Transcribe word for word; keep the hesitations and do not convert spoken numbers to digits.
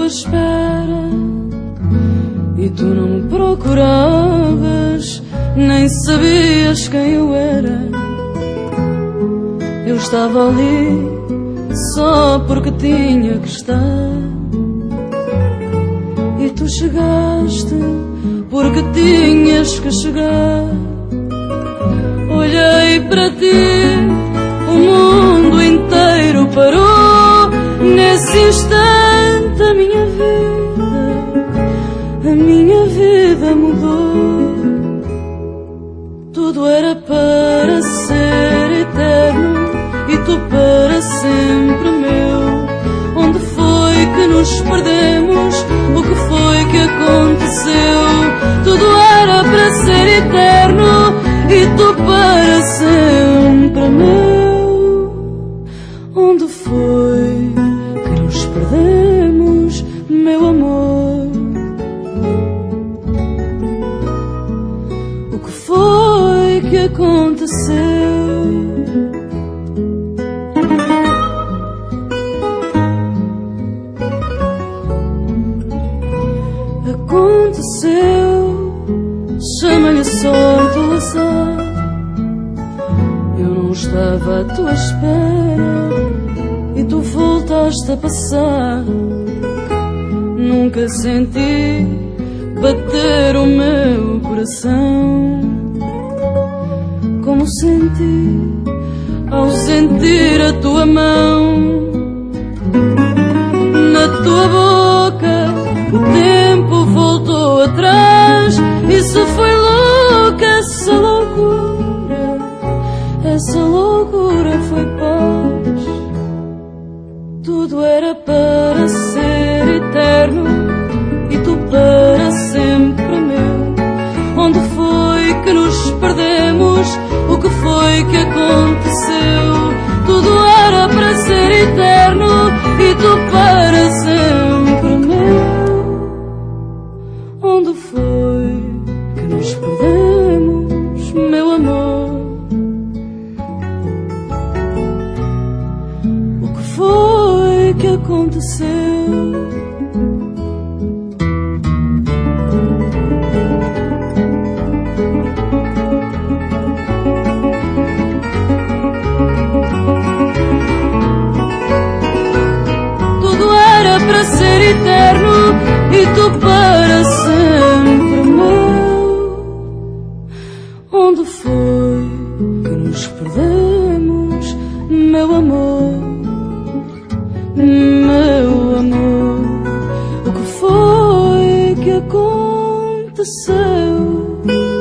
espera e tu não me procuravas, nem sabias quem eu era. Eu estava ali só porque tinha que estar, e tu chegaste porque tinhas que chegar. Olhei para ti, o mundo inteiro parou. Nesse instante a minha vida, a minha vida mudou. Tudo era para ser eterno e tu para sempre meu. Onde foi que nos perdemos? O que foi que aconteceu? Tudo era para ser eterno e tu para sempre meu. Onde foi que nos perdemos, meu amor? O que foi que aconteceu? Aconteceu, chama-lhe sorte ou azar. Eu não estava à tua espera e tu voltaste a passar. Nunca senti bater o meu coração como senti ao sentir a tua mão na tua boca. O tempo voltou atrás e se foi louca essa loucura, essa loucura foi paz. Tudo era para ser eterno e tu para sempre meu. Onde foi que nos perdemos? O que foi que aconteceu? Tudo era para ser eterno e tu para sempre meu. Onde foi que nos perdemos, meu amor? O que foi que aconteceu? Tudo era para ser eterno e tu para sempre meu. Onde foi que nos perdemos, meu amor? Meu amor, o que foi que aconteceu?